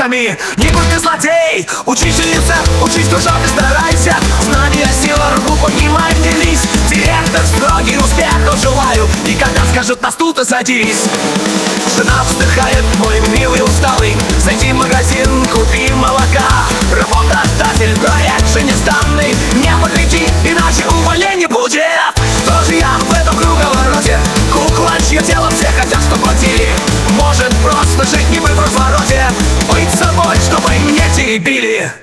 кружками. Не будь ты злодей, учительница, учись, дружок, и старайся. Знания, сила, руку поднимай, делись. Директор строгий, успехов желаю. И когда скажут на стул, ты садись. Жена вздыхает, мой милый усталый. Зайди в магазин, купи молока. Работодатель, проект же незданный. Не подведи, иначе увольнение будет. Тоже я в этом круговороте. Кукла, чье тело все хотят, что платили. Может просто жить не в развороте. Быть собой, чтобы не теребили.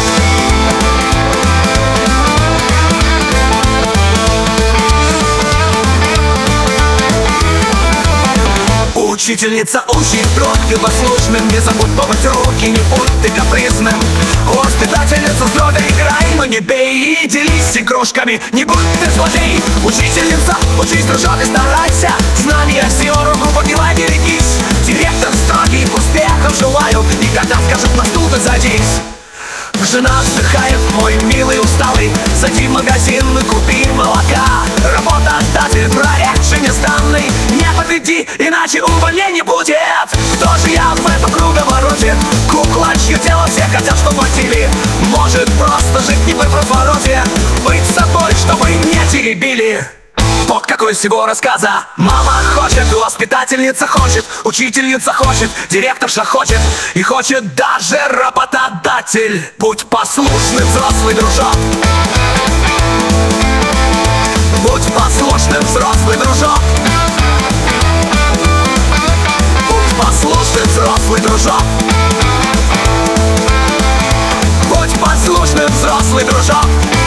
Учительница учит трудки послушным. Не забудь помыть руки, не будь ты капризным. Воспитательница, строго играй, но не бей. И делись игрушками, не будь ты злодей. Учительница, учись, дружок, и старайся. Знания, сила, руку поднимай, берегись. Директор строгий, успехов желаю. И когда скажут на стул, ты садись. Жена вздыхает, мой милый усталый. Зайди в магазин и купи молока. Работодатель, проект же незданный. Не подведи, иначе увольнение будет. Кто же я в этом круговороте? Кукла, чье тело все хотят, что платили. Может просто жить не в развороте. Быть собой, чтобы не теребили. Вот какой всего рассказа. Мама хочет, воспитательница хочет, учительница хочет, директорша хочет. И хочет даже работодатель. Будь послушным, взрослый дружок. Будь послушным, взрослый дружок. Будь послушным, взрослый дружок. Будь послушным, взрослый дружок.